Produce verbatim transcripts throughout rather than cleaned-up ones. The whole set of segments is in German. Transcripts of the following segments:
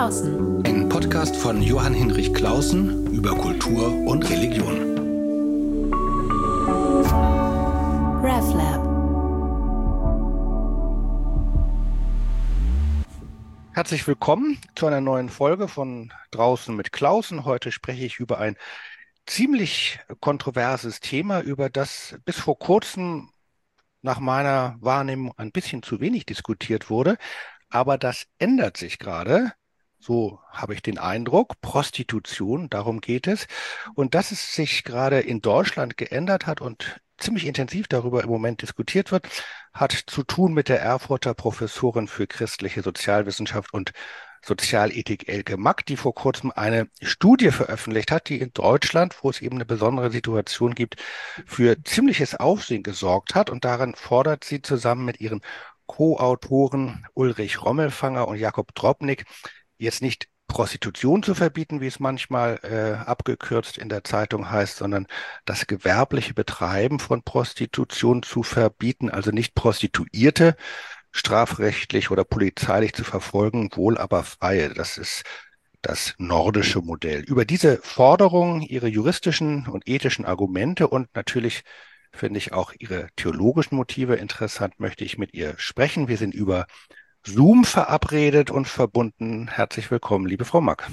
Klausen. Ein Podcast von Johann Hinrich Clausen über Kultur und Religion. RefLab. Herzlich willkommen zu einer neuen Folge von Draußen mit Klausen. Heute spreche ich über ein ziemlich kontroverses Thema, über das bis vor kurzem nach meiner Wahrnehmung ein bisschen zu wenig diskutiert wurde. Aber das ändert sich gerade. So habe ich den Eindruck. Prostitution, darum geht es. Und dass es sich gerade in Deutschland geändert hat und ziemlich intensiv darüber im Moment diskutiert wird, hat zu tun mit der Erfurter Professorin für christliche Sozialwissenschaft und Sozialethik Elke Mack, die vor kurzem eine Studie veröffentlicht hat, die in Deutschland, wo es eben eine besondere Situation gibt, für ziemliches Aufsehen gesorgt hat. Und darin fordert sie zusammen mit ihren Co-Autoren Ulrich Rommelfanger und Jakob Drobnik jetzt nicht Prostitution zu verbieten, wie es manchmal äh, abgekürzt in der Zeitung heißt, sondern das gewerbliche Betreiben von Prostitution zu verbieten, also nicht Prostituierte strafrechtlich oder polizeilich zu verfolgen, wohl aber Freie. Das ist das nordische Modell. Über diese Forderungen, ihre juristischen und ethischen Argumente und natürlich finde ich auch ihre theologischen Motive interessant, möchte ich mit ihr sprechen. Wir sind über Zoom verabredet und verbunden. Herzlich willkommen, liebe Frau Mack.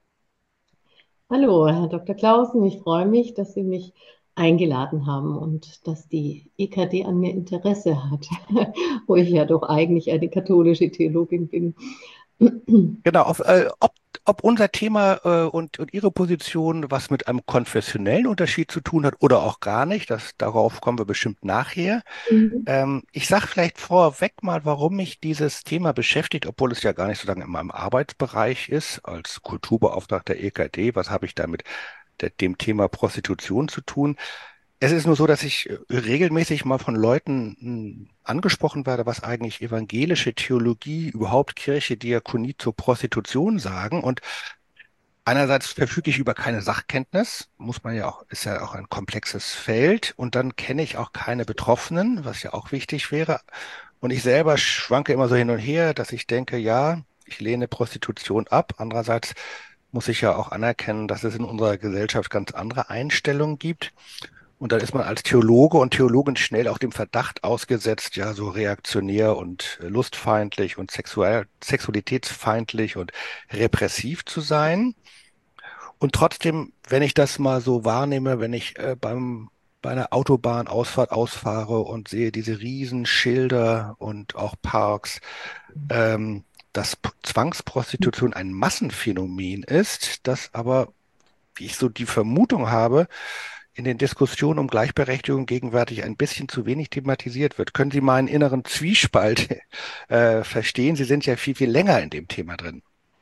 Hallo, Herr Doktor Clausen. Ich freue mich, dass Sie mich eingeladen haben und dass die E K D an mir Interesse hat, wo ich ja doch eigentlich eine katholische Theologin bin. Genau, auf, äh, ob, ob unser Thema äh, und, und Ihre Position was mit einem konfessionellen Unterschied zu tun hat oder auch gar nicht, das, darauf kommen wir bestimmt nachher. Mhm. Ähm, ich sage vielleicht vorweg mal, warum mich dieses Thema beschäftigt, obwohl es ja gar nicht so lange in meinem Arbeitsbereich ist, als Kulturbeauftragter E K D. Was habe ich da mit der, dem Thema Prostitution zu tun? Es ist nur so, dass ich äh, regelmäßig mal von Leuten mh, angesprochen werde, was eigentlich evangelische Theologie, überhaupt Kirche, Diakonie zur Prostitution sagen. Und einerseits verfüge ich über keine Sachkenntnis, muss man ja auch, ist ja auch ein komplexes Feld. Und dann kenne ich auch keine Betroffenen, was ja auch wichtig wäre. Und ich selber schwanke immer so hin und her, dass ich denke, ja, ich lehne Prostitution ab. Andererseits muss ich ja auch anerkennen, dass es in unserer Gesellschaft ganz andere Einstellungen gibt. Und dann ist man als Theologe und Theologin schnell auch dem Verdacht ausgesetzt, ja, so reaktionär und äh, lustfeindlich und sexuell, sexualitätsfeindlich und repressiv zu sein. Und trotzdem, wenn ich das mal so wahrnehme, wenn ich äh, beim, bei einer Autobahnausfahrt ausfahre und sehe diese Riesenschilder und auch Parks, ähm, dass P- Zwangsprostitution ein Massenphänomen ist, das aber, wie ich so die Vermutung habe, in den Diskussionen um Gleichberechtigung gegenwärtig ein bisschen zu wenig thematisiert wird. Können Sie meinen inneren Zwiespalt äh, verstehen? Sie sind ja viel, viel länger in dem Thema drin.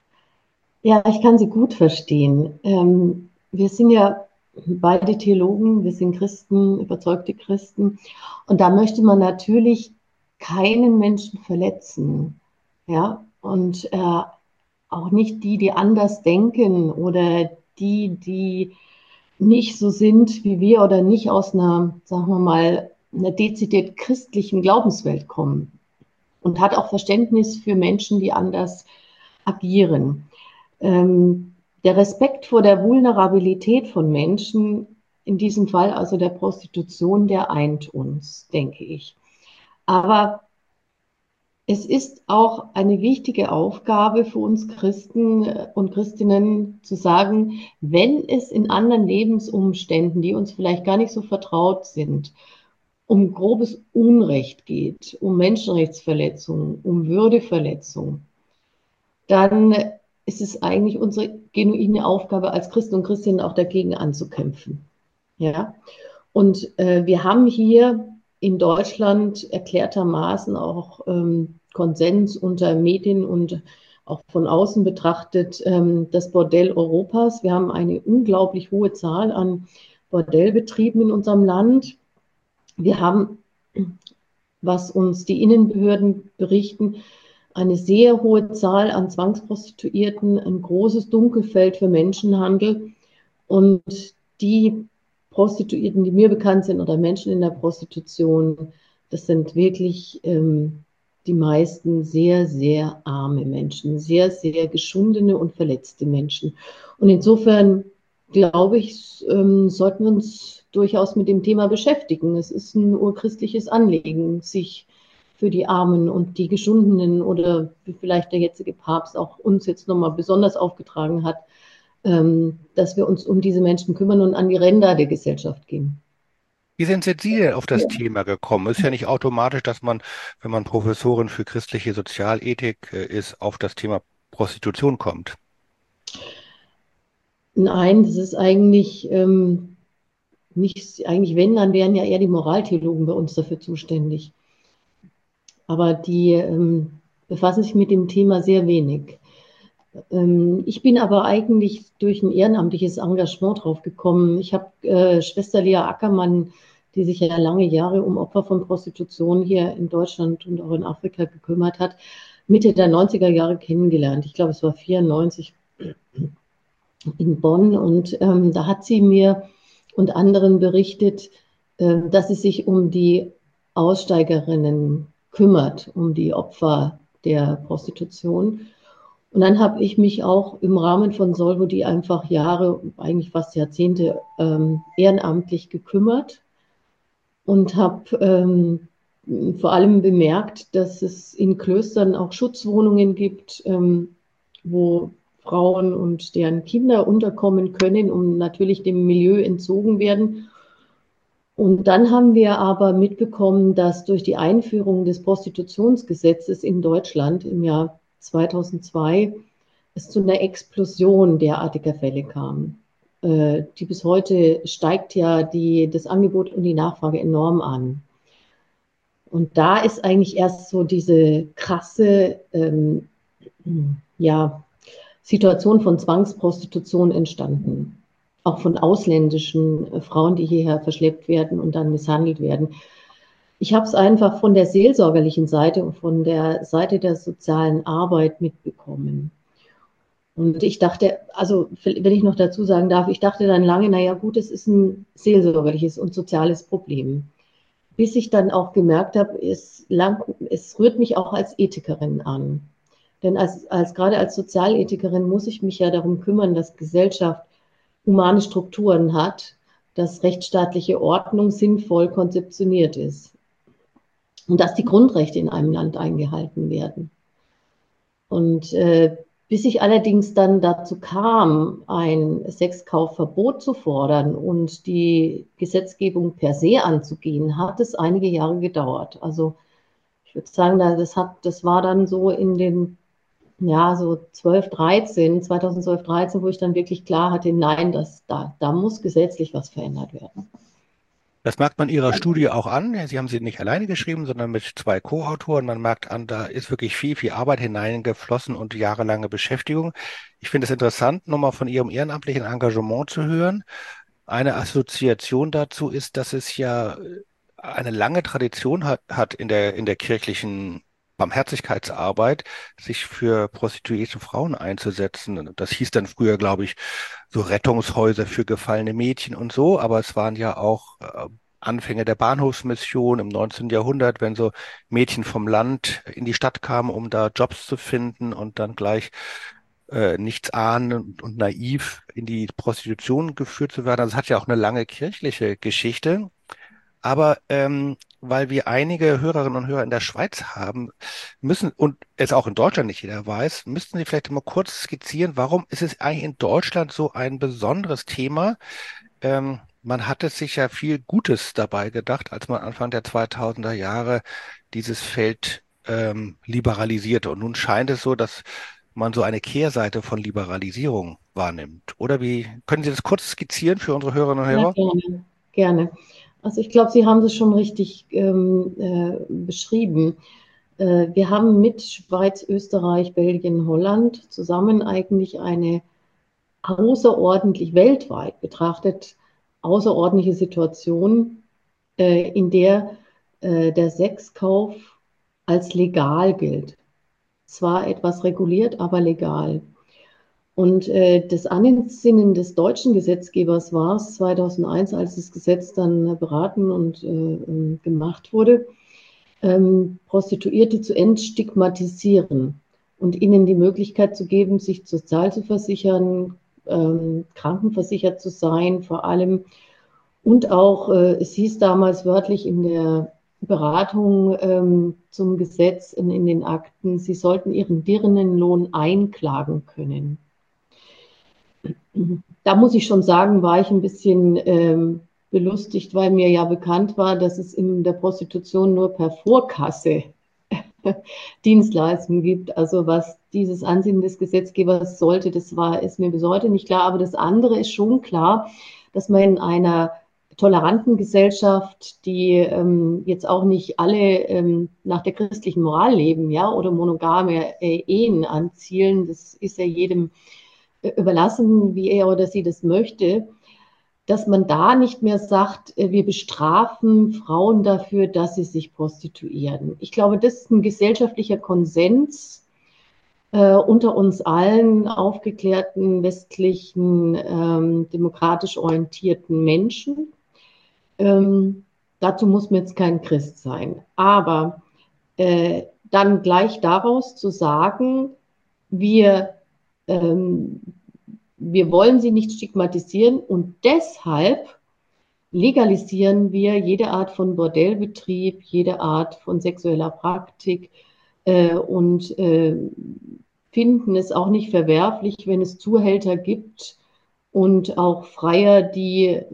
Ja, ich kann Sie gut verstehen. Ähm, wir sind ja beide Theologen, wir sind Christen, überzeugte Christen. Und da möchte man natürlich keinen Menschen verletzen. Ja, und äh, auch nicht die, die anders denken oder die, die nicht so sind wie wir oder nicht aus einer, sagen wir mal, einer dezidiert christlichen Glaubenswelt kommen und hat auch Verständnis für Menschen, die anders agieren. Ähm, der Respekt vor der Vulnerabilität von Menschen, in diesem Fall also der Prostitution, der eint uns, denke ich. Aber es ist auch eine wichtige Aufgabe für uns Christen und Christinnen zu sagen, wenn es in anderen Lebensumständen, die uns vielleicht gar nicht so vertraut sind, um grobes Unrecht geht, um Menschenrechtsverletzungen, um Würdeverletzungen, dann ist es eigentlich unsere genuine Aufgabe als Christen und Christinnen auch dagegen anzukämpfen. Ja? Und äh, wir haben hier in Deutschland erklärtermaßen auch ähm, Konsens unter Medien und auch von außen betrachtet ähm, das Bordell Europas. Wir haben eine unglaublich hohe Zahl an Bordellbetrieben in unserem Land. Wir haben, was uns die Innenbehörden berichten, eine sehr hohe Zahl an Zwangsprostituierten, ein großes Dunkelfeld für Menschenhandel. Und die Prostituierten, die mir bekannt sind oder Menschen in der Prostitution, das sind wirklich ähm, die meisten sehr, sehr arme Menschen, sehr, sehr geschundene und verletzte Menschen. Und insofern glaube ich, ähm, sollten wir uns durchaus mit dem Thema beschäftigen. Es ist ein urchristliches Anliegen, sich für die Armen und die Geschundenen oder wie vielleicht der jetzige Papst auch uns jetzt nochmal besonders aufgetragen hat, ähm, dass wir uns um diese Menschen kümmern und an die Ränder der Gesellschaft gehen. Wie sind jetzt Sie denn auf das Thema gekommen? Ist ja nicht automatisch, dass man, wenn man Professorin für christliche Sozialethik äh, ist, auf das Thema Prostitution kommt. Nein, das ist eigentlich ähm, nicht, eigentlich wenn, dann wären ja eher die Moraltheologen bei uns dafür zuständig. Aber die ähm, befassen sich mit dem Thema sehr wenig. Ähm, ich bin aber eigentlich durch ein ehrenamtliches Engagement drauf gekommen. Ich habe äh, Schwester Lea Ackermann, die sich ja lange Jahre um Opfer von Prostitution hier in Deutschland und auch in Afrika gekümmert hat, Mitte der neunziger Jahre kennengelernt. Ich glaube, es war vierundneunzig in Bonn. Und ähm, da hat sie mir und anderen berichtet, äh, dass sie sich um die Aussteigerinnen kümmert, um die Opfer der Prostitution. Und dann habe ich mich auch im Rahmen von Solvodi einfach Jahre, eigentlich fast Jahrzehnte ähm, ehrenamtlich gekümmert und habe ähm, vor allem bemerkt, dass es in Klöstern auch Schutzwohnungen gibt, ähm, wo Frauen und deren Kinder unterkommen können und natürlich dem Milieu entzogen werden. Und dann haben wir aber mitbekommen, dass durch die Einführung des Prostitutionsgesetzes in Deutschland im Jahr zweitausendzwei es zu einer Explosion derartiger Fälle kam. Äh, die bis heute steigt ja die, das Angebot und die Nachfrage enorm an. Und da ist eigentlich erst so diese krasse ähm, ja, Situation von Zwangsprostitution entstanden. Auch von ausländischen äh, Frauen, die hierher verschleppt werden und dann misshandelt werden. Ich habe es einfach von der seelsorgerlichen Seite und von der Seite der sozialen Arbeit mitbekommen. Und ich dachte, also wenn ich noch dazu sagen darf, ich dachte dann lange, naja gut, es ist ein seelsorgerliches und soziales Problem. Bis ich dann auch gemerkt habe, es, lang, es rührt mich auch als Ethikerin an. Denn als, als, gerade als Sozialethikerin muss ich mich ja darum kümmern, dass Gesellschaft humane Strukturen hat, dass rechtsstaatliche Ordnung sinnvoll konzeptioniert ist und dass die Grundrechte in einem Land eingehalten werden. Und äh, bis ich allerdings dann dazu kam, ein Sexkaufverbot zu fordern und die Gesetzgebung per se anzugehen, hat es einige Jahre gedauert. Also ich würde sagen, das, hat, das war dann so in den, ja, so zwölf, dreizehn, zweitausendzwölf, dreizehn, wo ich dann wirklich klar hatte, nein, das, da, da muss gesetzlich was verändert werden. Das merkt man Ihrer Studie auch an. Sie haben sie nicht alleine geschrieben, sondern mit zwei Co-Autoren. Man merkt an, da ist wirklich viel, viel Arbeit hineingeflossen und jahrelange Beschäftigung. Ich finde es interessant, nochmal von Ihrem ehrenamtlichen Engagement zu hören. Eine Assoziation dazu ist, dass es ja eine lange Tradition hat, hat in der, in der kirchlichen Barmherzigkeitsarbeit, sich für prostituierte Frauen einzusetzen. Das hieß dann früher, glaube ich, so Rettungshäuser für gefallene Mädchen und so, aber es waren ja auch äh, Anfänge der Bahnhofsmission im neunzehnten. Jahrhundert, wenn so Mädchen vom Land in die Stadt kamen, um da Jobs zu finden und dann gleich äh, nichts ahnend und naiv in die Prostitution geführt zu werden. Also es hat ja auch eine lange kirchliche Geschichte. Aber ähm, weil wir einige Hörerinnen und Hörer in der Schweiz haben, müssen, und es auch in Deutschland nicht jeder weiß, müssten Sie vielleicht mal kurz skizzieren, warum ist es eigentlich in Deutschland so ein besonderes Thema? Ähm, man hatte sich ja viel Gutes dabei gedacht, als man Anfang der zweitausender Jahre dieses Feld ähm, liberalisierte. Und nun scheint es so, dass man so eine Kehrseite von Liberalisierung wahrnimmt. Oder wie, können Sie das kurz skizzieren für unsere Hörerinnen und Ja, Hörer? gerne, gerne. Also ich glaube, Sie haben das schon richtig ähm, äh, beschrieben. Äh, wir haben mit Schweiz, Österreich, Belgien, Holland zusammen eigentlich eine außerordentlich weltweit betrachtet außerordentliche Situation, äh, in der äh, der Sexkauf als legal gilt. Zwar etwas reguliert, aber legal. Und äh, das Ansinnen des deutschen Gesetzgebers war es zweitausendeins, als das Gesetz dann beraten und äh, gemacht wurde, ähm, Prostituierte zu entstigmatisieren und ihnen die Möglichkeit zu geben, sich sozial zu versichern, ähm, krankenversichert zu sein, vor allem. Und auch, äh, es hieß damals wörtlich in der Beratung ähm, zum Gesetz in, in den Akten, sie sollten ihren Dirnenlohn einklagen können. Da muss ich schon sagen, war ich ein bisschen ähm, belustigt, weil mir ja bekannt war, dass es in der Prostitution nur per Vorkasse Dienstleistungen gibt. Also was dieses Ansinnen des Gesetzgebers sollte, das war, ist mir bis heute nicht klar. Aber das andere ist schon klar, dass man in einer toleranten Gesellschaft, die ähm, jetzt auch nicht alle ähm, nach der christlichen Moral leben, ja, oder monogame äh, Ehen anzielen, das ist ja jedem äh, überlassen, wie er oder sie das möchte, dass man da nicht mehr sagt, äh, wir bestrafen Frauen dafür, dass sie sich prostituieren. Ich glaube, das ist ein gesellschaftlicher Konsens äh, unter uns allen aufgeklärten, westlichen, ähm, demokratisch orientierten Menschen. Ähm, dazu muss man jetzt kein Christ sein. Aber äh, dann gleich daraus zu sagen, wir ähm, wir wollen sie nicht stigmatisieren und deshalb legalisieren wir jede Art von Bordellbetrieb, jede Art von sexueller Praktik äh, und äh, finden es auch nicht verwerflich, wenn es Zuhälter gibt und auch Freier, die, äh,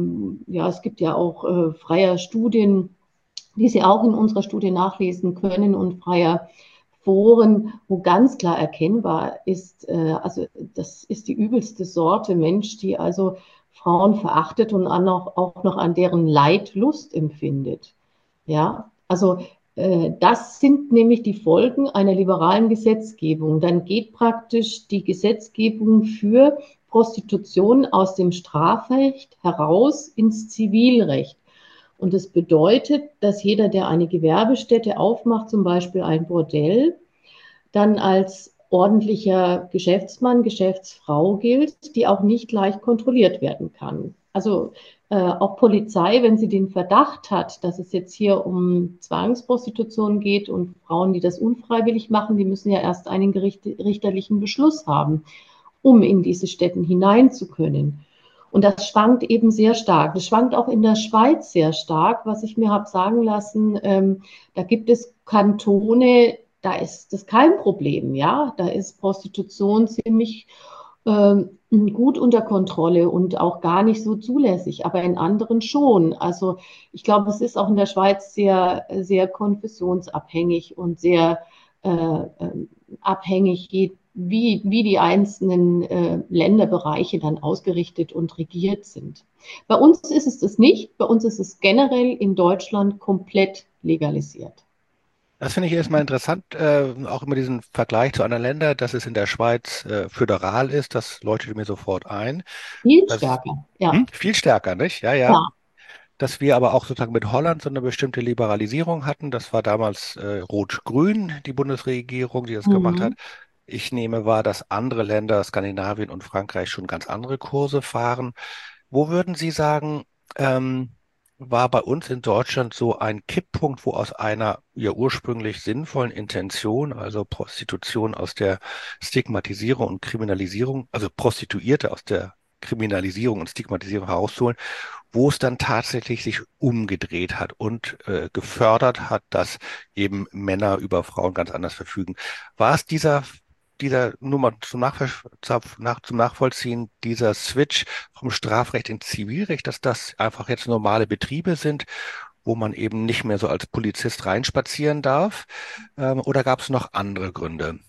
ja, es gibt ja auch äh, Freier Studien, die Sie auch in unserer Studie nachlesen können und Freier Foren, wo ganz klar erkennbar ist, äh, also das ist die übelste Sorte Mensch, die also Frauen verachtet und auch, auch noch an deren Leid Lust empfindet. Ja, also äh, das sind nämlich die Folgen einer liberalen Gesetzgebung. Dann geht praktisch die Gesetzgebung für Prostitution aus dem Strafrecht heraus ins Zivilrecht. Und das bedeutet, dass jeder, der eine Gewerbestätte aufmacht, zum Beispiel ein Bordell, dann als ordentlicher Geschäftsmann, Geschäftsfrau gilt, die auch nicht leicht kontrolliert werden kann. Also äh, auch Polizei, wenn sie den Verdacht hat, dass es jetzt hier um Zwangsprostitution geht und Frauen, die das unfreiwillig machen, die müssen ja erst einen richterlichen Beschluss haben, um in diese Städten hinein zu können. Und das schwankt eben sehr stark. Das schwankt auch in der Schweiz sehr stark, was ich mir habe sagen lassen. Ähm, da gibt es Kantone, da ist das kein Problem, ja. Da ist Prostitution ziemlich ähm, gut unter Kontrolle und auch gar nicht so zulässig, aber in anderen schon. Also ich glaube, es ist auch in der Schweiz sehr, sehr konfessionsabhängig und sehr äh, äh, abhängig, wie, wie die einzelnen äh, Länderbereiche dann ausgerichtet und regiert sind. Bei uns ist es das nicht. Bei uns ist es generell in Deutschland komplett legalisiert. Das finde ich erstmal interessant, äh, auch immer diesen Vergleich zu anderen Ländern, dass es in der Schweiz äh, föderal ist, das leuchtet mir sofort ein. Viel Das, stärker, hm, ja. viel stärker, nicht? Ja, ja. Ja. Dass wir aber auch sozusagen mit Holland so eine bestimmte Liberalisierung hatten. Das war damals äh, Rot-Grün, die Bundesregierung, die das gemacht hat. Mhm. Ich nehme wahr, dass andere Länder, Skandinavien und Frankreich, schon ganz andere Kurse fahren. Wo würden Sie sagen, ähm, war bei uns in Deutschland so ein Kipppunkt, wo aus einer ja ursprünglich sinnvollen Intention, also Prostitution aus der Stigmatisierung und Kriminalisierung, also Prostituierte aus der Kriminalisierung und Stigmatisierung herauszuholen, wo es dann tatsächlich sich umgedreht hat und äh, gefördert hat, dass eben Männer über Frauen ganz anders verfügen. War es dieser, dieser, nur mal zum, Nachvoll nach, zum Nachvollziehen, dieser Switch vom Strafrecht ins Zivilrecht, dass das einfach jetzt normale Betriebe sind, wo man eben nicht mehr so als Polizist reinspazieren darf? Ähm, oder gab es noch andere Gründe?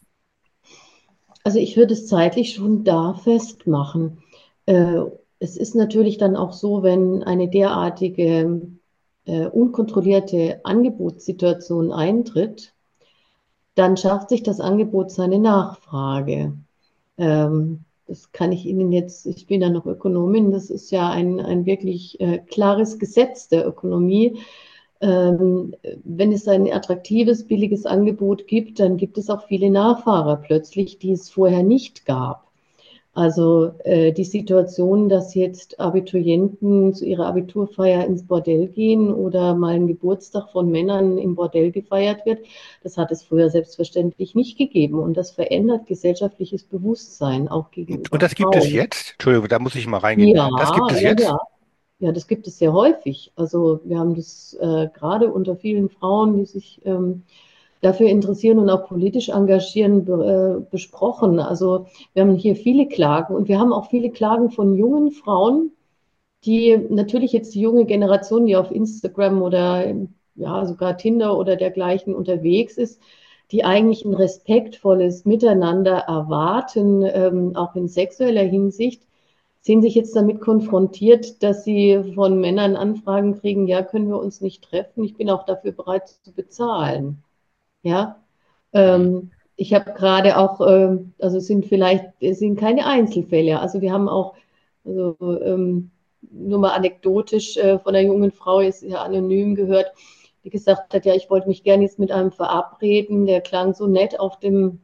Also ich würde es zeitlich schon da festmachen. Äh, es ist natürlich dann auch so, wenn eine derartige äh, unkontrollierte Angebotssituation eintritt, dann schafft sich das Angebot seine Nachfrage. Ähm, das kann ich Ihnen jetzt, ich bin ja noch Ökonomin, das ist ja ein, ein wirklich äh, klares Gesetz der Ökonomie. Ähm, wenn es ein attraktives, billiges Angebot gibt, dann gibt es auch viele Nachfahrer plötzlich, die es vorher nicht gab. Also äh, die Situation, dass jetzt Abiturienten zu ihrer Abiturfeier ins Bordell gehen oder mal ein Geburtstag von Männern im Bordell gefeiert wird, das hat es früher selbstverständlich nicht gegeben. Und das verändert gesellschaftliches Bewusstsein auch Und, und gegenüber das gibt es Frauen. jetzt? Entschuldigung, da muss ich mal reingehen. Ja, Das gibt es ja, jetzt? ja. Ja, das gibt es sehr häufig. Also wir haben das äh, gerade unter vielen Frauen, die sich ähm, dafür interessieren und auch politisch engagieren, be, äh, besprochen. Also wir haben hier viele Klagen und wir haben auch viele Klagen von jungen Frauen, die natürlich jetzt die junge Generation, die auf Instagram oder ja sogar Tinder oder dergleichen unterwegs ist, die eigentlich ein respektvolles Miteinander erwarten, ähm, auch in sexueller Hinsicht, sehen sich jetzt damit konfrontiert, dass sie von Männern Anfragen kriegen, ja, können wir uns nicht treffen, ich bin auch dafür bereit zu bezahlen. Ja, Hm. ähm, ich habe gerade auch, ähm, also es sind vielleicht, es sind keine Einzelfälle, also wir haben auch, also ähm, nur mal anekdotisch äh, von einer jungen Frau, ist ja anonym gehört, die gesagt hat, ja, ich wollte mich gerne jetzt mit einem verabreden, der klang so nett auf dem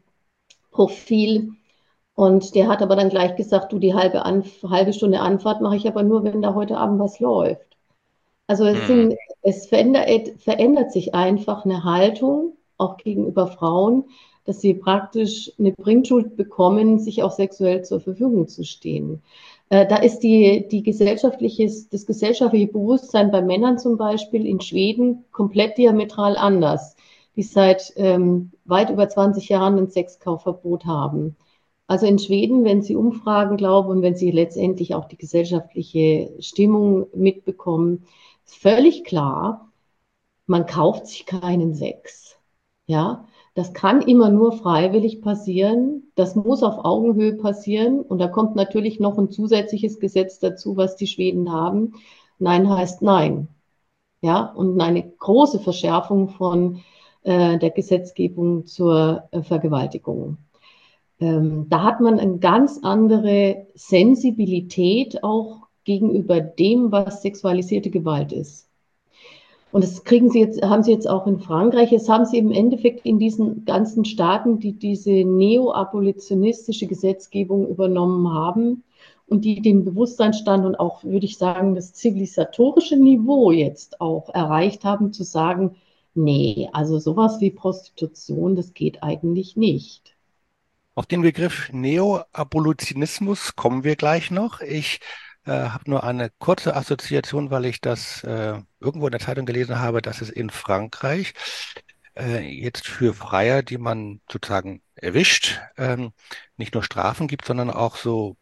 Profil und der hat aber dann gleich gesagt, du, die halbe, Anf halbe Stunde Anfahrt mache ich aber nur, wenn da heute Abend was läuft. Also es Hm. sind, es verändert, verändert sich einfach eine Haltung, auch gegenüber Frauen, dass sie praktisch eine Bringschuld bekommen, sich auch sexuell zur Verfügung zu stehen. Äh, da ist die, die gesellschaftliches, das gesellschaftliche Bewusstsein bei Männern zum Beispiel in Schweden komplett diametral anders, die seit ähm, weit über zwanzig Jahren ein Sexkaufverbot haben. Also in Schweden, wenn Sie Umfragen glauben und wenn Sie letztendlich auch die gesellschaftliche Stimmung mitbekommen, ist völlig klar, man kauft sich keinen Sex. Ja, das kann immer nur freiwillig passieren. Das muss auf Augenhöhe passieren. Und da kommt natürlich noch ein zusätzliches Gesetz dazu, was die Schweden haben. Nein heißt Nein. Ja, und eine große Verschärfung von äh, der Gesetzgebung zur äh, Vergewaltigung. Ähm, da hat man eine ganz andere Sensibilität auch gegenüber dem, was sexualisierte Gewalt ist. Und das kriegen Sie jetzt, haben Sie jetzt auch in Frankreich. Jetzt haben Sie im Endeffekt in diesen ganzen Staaten, die diese neo-abolitionistische Gesetzgebung übernommen haben und die den Bewusstseinsstand und auch, würde ich sagen, das zivilisatorische Niveau jetzt auch erreicht haben, zu sagen, nee, also sowas wie Prostitution, das geht eigentlich nicht. Auf den Begriff Neo-Abolitionismus kommen wir gleich noch. Ich äh, habe nur eine kurze Assoziation, weil ich das äh, irgendwo in der Zeitung gelesen habe, dass es in Frankreich äh, jetzt für Freier, die man sozusagen erwischt, ähm, nicht nur Strafen gibt, sondern auch so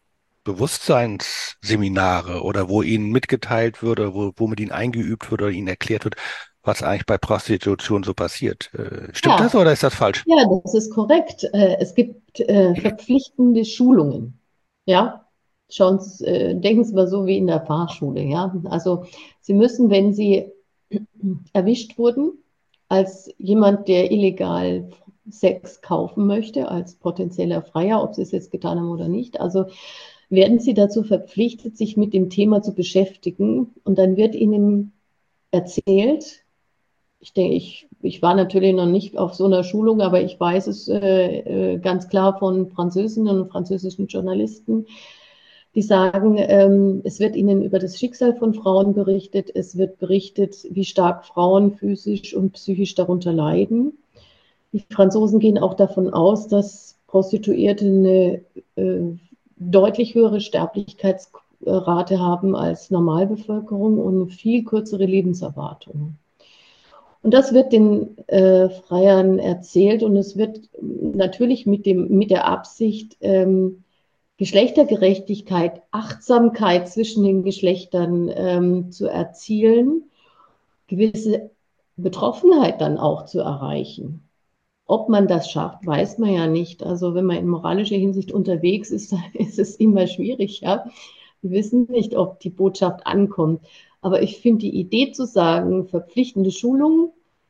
Bewusstseinsseminare oder wo ihnen mitgeteilt würde, wo, wo mit ihnen eingeübt wird oder ihnen erklärt wird, was eigentlich bei Prostitution so passiert. Äh, stimmt das Ja, oder ist das falsch? ja, das ist korrekt. Äh, Es gibt äh, verpflichtende Schulungen. Ja, schauen Sie, äh, denken Sie mal so wie in der Fahrschule. Ja, also Sie müssen, wenn Sie erwischt wurden, als jemand, der illegal Sex kaufen möchte, als potenzieller Freier, ob Sie es jetzt getan haben oder nicht, also werden Sie dazu verpflichtet, sich mit dem Thema zu beschäftigen. Und dann wird Ihnen erzählt, ich denke, ich, ich war natürlich noch nicht auf so einer Schulung, aber ich weiß es äh, äh, ganz klar von Französinnen und französischen Journalisten, die sagen, ähm, es wird ihnen über das Schicksal von Frauen berichtet, es wird berichtet, wie stark Frauen physisch und psychisch darunter leiden. Die Franzosen gehen auch davon aus, dass Prostituierte eine äh, deutlich höhere Sterblichkeitsrate haben als Normalbevölkerung und eine viel kürzere Lebenserwartung. Und das wird den äh, Freiern erzählt und es wird natürlich mit, dem, mit der Absicht, ähm, Geschlechtergerechtigkeit, Achtsamkeit zwischen den Geschlechtern ähm, zu erzielen, gewisse Betroffenheit dann auch zu erreichen. Ob man das schafft, weiß man ja nicht. Also wenn man in moralischer Hinsicht unterwegs ist, dann ist es immer schwierig. Ja? Wir wissen nicht, ob die Botschaft ankommt. Aber ich finde die Idee zu sagen, verpflichtende Schulungen,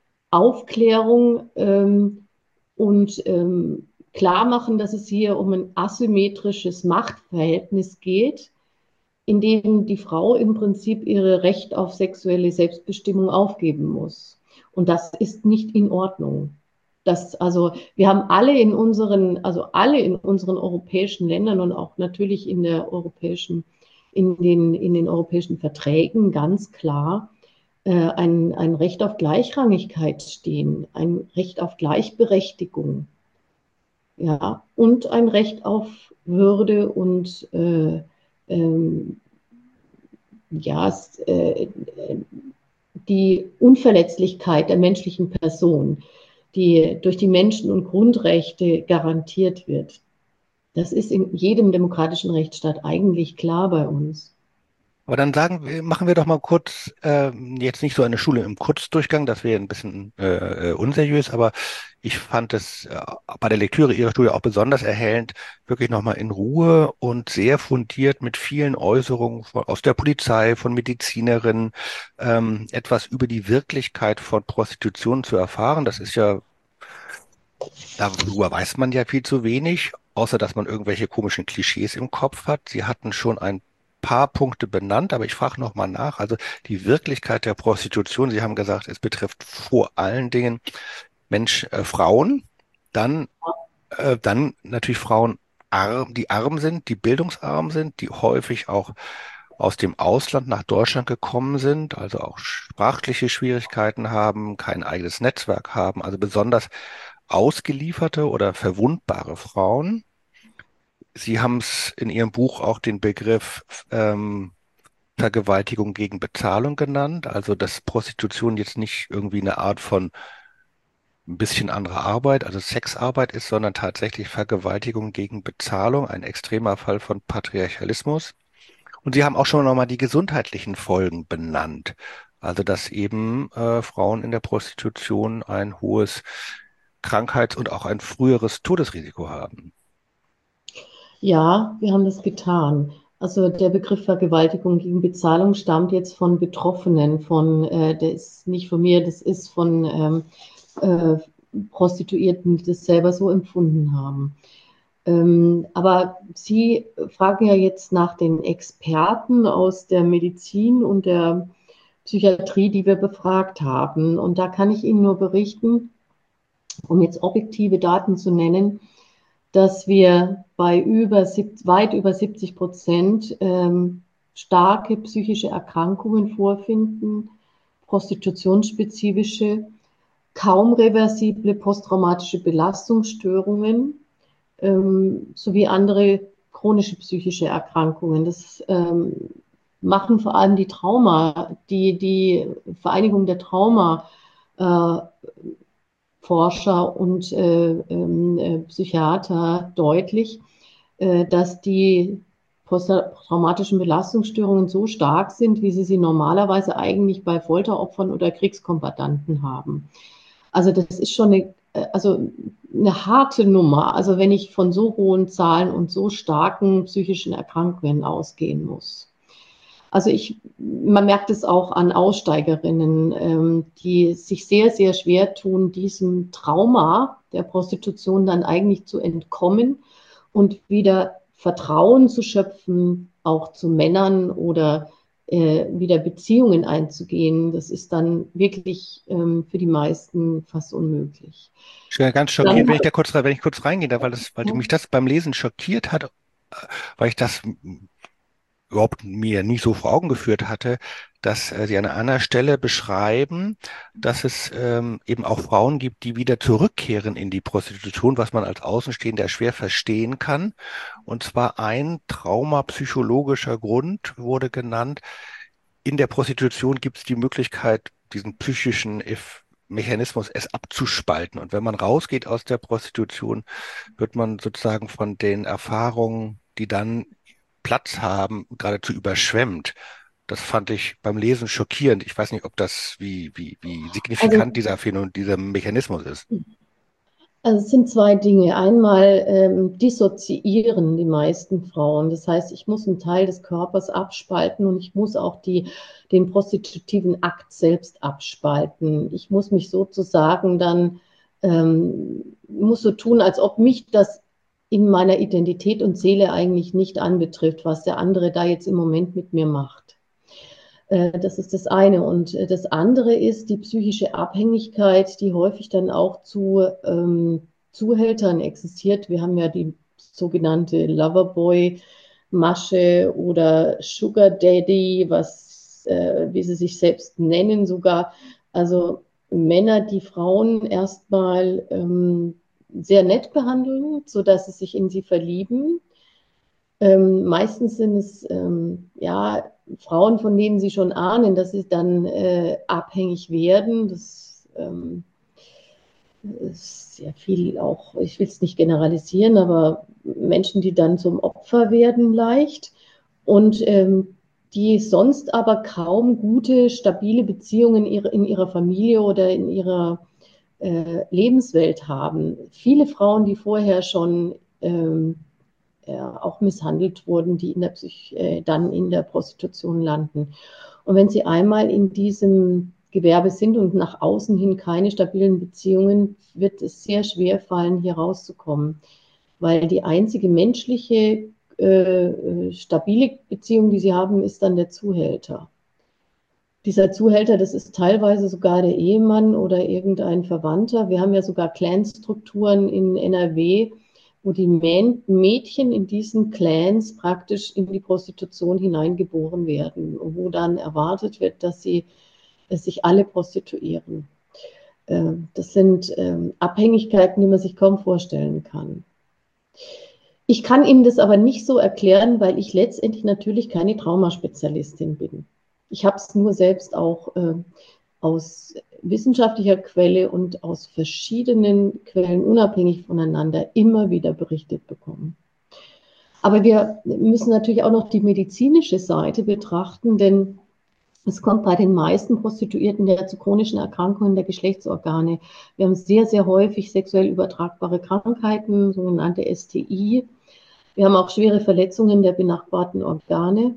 Aufklärung ähm, und ähm, klar machen, dass es hier um ein asymmetrisches Machtverhältnis geht, in dem die Frau im Prinzip ihre Recht auf sexuelle Selbstbestimmung aufgeben muss. Und das ist nicht in Ordnung. Das, also wir haben alle in unseren, also alle in unseren europäischen Ländern und auch natürlich in der europäischen, in den, in den europäischen Verträgen ganz klar äh, ein, ein Recht auf Gleichrangigkeit stehen, ein Recht auf Gleichberechtigung, ja, und ein Recht auf Würde und äh, ähm, ja, es, äh, die Unverletzlichkeit der menschlichen Person, die durch die Menschen- und Grundrechte garantiert wird. Das ist in jedem demokratischen Rechtsstaat eigentlich klar bei uns. Aber dann sagen wir, machen wir doch mal kurz, äh, jetzt nicht so eine Schule im Kurzdurchgang, das wäre ein bisschen äh, äh, unseriös, aber ich fand es äh, bei der Lektüre Ihrer Studie auch besonders erhellend, wirklich nochmal in Ruhe und sehr fundiert mit vielen Äußerungen von, aus der Polizei, von Medizinerinnen, ähm, etwas über die Wirklichkeit von Prostitution zu erfahren. Das ist ja, darüber weiß man ja viel zu wenig, außer dass man irgendwelche komischen Klischees im Kopf hat. Sie hatten schon ein paar Punkte benannt, aber ich frage noch mal nach. Also die Wirklichkeit der Prostitution, Sie haben gesagt, es betrifft vor allen Dingen Mensch, äh, Frauen, dann, äh, dann natürlich Frauen, arm, die arm sind, die bildungsarm sind, die häufig auch aus dem Ausland nach Deutschland gekommen sind, also auch sprachliche Schwierigkeiten haben, kein eigenes Netzwerk haben, also besonders ausgelieferte oder verwundbare Frauen. Sie haben es in Ihrem Buch auch den Begriff ähm, Vergewaltigung gegen Bezahlung genannt, also dass Prostitution jetzt nicht irgendwie eine Art von ein bisschen andere Arbeit, also Sexarbeit ist, sondern tatsächlich Vergewaltigung gegen Bezahlung, ein extremer Fall von Patriarchalismus. Und Sie haben auch schon nochmal die gesundheitlichen Folgen benannt. Also dass eben äh, Frauen in der Prostitution ein hohes Krankheits- und auch ein früheres Todesrisiko haben. Ja, wir haben das getan. Also der Begriff Vergewaltigung gegen Bezahlung stammt jetzt von Betroffenen, von, äh, der ist nicht von mir, das ist von ähm, äh, Prostituierten, die das selber so empfunden haben. Ähm, aber Sie fragen ja jetzt nach den Experten aus der Medizin und der Psychiatrie, die wir befragt haben. Und da kann ich Ihnen nur berichten, um jetzt objektive Daten zu nennen, dass wir bei über, weit über siebzig Prozent ähm, starke psychische Erkrankungen vorfinden, prostitutionsspezifische, kaum reversible posttraumatische Belastungsstörungen ähm, sowie andere chronische psychische Erkrankungen. Das ähm, machen vor allem die Trauma, die, die Vereinigung der Trauma äh, Forscher und äh, äh, Psychiater deutlich, äh, dass die posttraumatischen Belastungsstörungen so stark sind, wie sie sie normalerweise eigentlich bei Folteropfern oder Kriegskombattanten haben. Also das ist schon eine, also eine harte Nummer, also wenn ich von so hohen Zahlen und so starken psychischen Erkrankungen ausgehen muss. Also ich, man merkt es auch an Aussteigerinnen, ähm, die sich sehr, sehr schwer tun, diesem Trauma der Prostitution dann eigentlich zu entkommen und wieder Vertrauen zu schöpfen, auch zu Männern oder äh, wieder Beziehungen einzugehen. Das ist dann wirklich ähm, für die meisten fast unmöglich. Ich bin ganz schockiert, Dann, wenn ich da kurz, rein- wenn ich kurz reingehe, da, weil das, weil mich das beim Lesen schockiert hat, äh, weil ich das überhaupt mir nie so vor Augen geführt hatte, dass äh, Sie an einer Stelle beschreiben, dass es ähm, eben auch Frauen gibt, die wieder zurückkehren in die Prostitution, was man als Außenstehender schwer verstehen kann. Und zwar ein traumapsychologischer Grund wurde genannt. In der Prostitution gibt es die Möglichkeit, diesen psychischen Eff Mechanismus es abzuspalten. Und wenn man rausgeht aus der Prostitution, wird man sozusagen von den Erfahrungen, die dann Platz haben, geradezu überschwemmt. Das fand ich beim Lesen schockierend. Ich weiß nicht, ob das, wie, wie, wie signifikant also dieser Phänomen, dieser Mechanismus ist. Also es sind zwei Dinge. Einmal ähm, dissoziieren die meisten Frauen. Das heißt, ich muss einen Teil des Körpers abspalten und ich muss auch die, den prostitutiven Akt selbst abspalten. Ich muss mich sozusagen dann, ähm, muss so tun, als ob mich das in meiner Identität und Seele eigentlich nicht anbetrifft, was der andere da jetzt im Moment mit mir macht. Äh, Das ist das eine. Und äh, das andere ist die psychische Abhängigkeit, die häufig dann auch zu ähm, Zuhältern existiert. Wir haben ja die sogenannte Loverboy-Masche oder Sugar Daddy, was, äh, wie sie sich selbst nennen sogar. Also Männer, die Frauen erstmal ähm, sehr nett behandeln, sodass sie sich in sie verlieben. Ähm, meistens sind es ähm, ja Frauen, von denen sie schon ahnen, dass sie dann äh, abhängig werden. Das ähm, ist sehr viel auch, ich will es nicht generalisieren, aber Menschen, die dann zum Opfer werden leicht und ähm, die sonst aber kaum gute, stabile Beziehungen in ihrer, in ihrer Familie oder in ihrer äh, Lebenswelt haben. Viele Frauen, die vorher schon ähm, ja, auch misshandelt wurden, die in der Psych äh, dann in der Prostitution landen. Und wenn sie einmal in diesem Gewerbe sind und nach außen hin keine stabilen Beziehungen, wird es sehr schwer fallen, hier rauszukommen, weil die einzige menschliche äh, stabile Beziehung, die sie haben, ist dann der Zuhälter. Dieser Zuhälter, das ist teilweise sogar der Ehemann oder irgendein Verwandter. Wir haben ja sogar Clanstrukturen in N R W, wo die Mädchen in diesen Clans praktisch in die Prostitution hineingeboren werden, wo dann erwartet wird, dass sie dass sich alle prostituieren. Ähm, Das sind ähm, Abhängigkeiten, die man sich kaum vorstellen kann. Ich kann ihm das aber nicht so erklären, weil ich letztendlich natürlich keine Traumaspezialistin bin. Ich habe es nur selbst auch äh, aus wissenschaftlicher Quelle und aus verschiedenen Quellen unabhängig voneinander immer wieder berichtet bekommen. Aber wir müssen natürlich auch noch die medizinische Seite betrachten, denn es kommt bei den meisten Prostituierten ja zu chronischen Erkrankungen der Geschlechtsorgane. Wir haben sehr, sehr häufig sexuell übertragbare Krankheiten, sogenannte S T I. Wir haben auch schwere Verletzungen der benachbarten Organe.